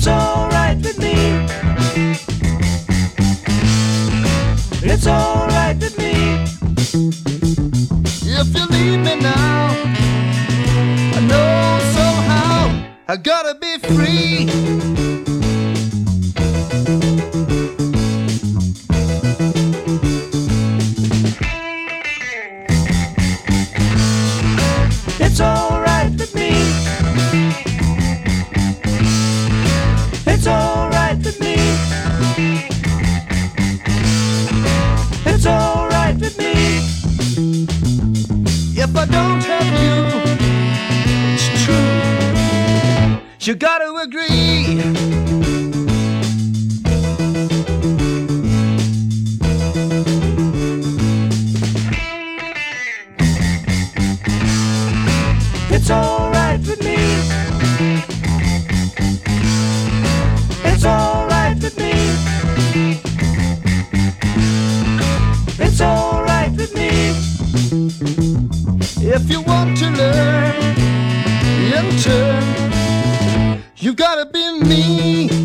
It's alright with me. It's alright with me. If you leave me now, I know somehow I gotta be free. It's alright with me. It's alright with me. It's alright with me. If I don't have you, it's true. You gotta agree. It's alright with me. It's alright with me. It's alright with me. If you want to learn in turn, you gotta be me.